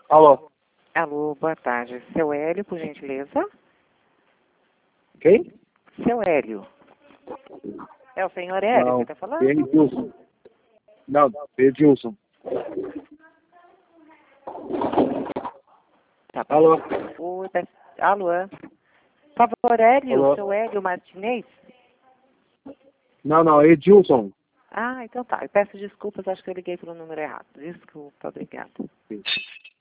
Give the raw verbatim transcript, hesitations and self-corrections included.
Alô? Alô, boa tarde. Seu Hélio, por gentileza? Quem? Seu Hélio. É o senhor Hélio Não, que está falando? Edilson. Não, Edilson. Tá bom. Alô? Oi, peço- Alô? Por favor, Hélio, Alô? seu Hélio Martinez? Não, não, Edilson. Ah, então tá. Eu peço desculpas, acho que eu liguei para o número errado. Desculpa, obrigada. Sim.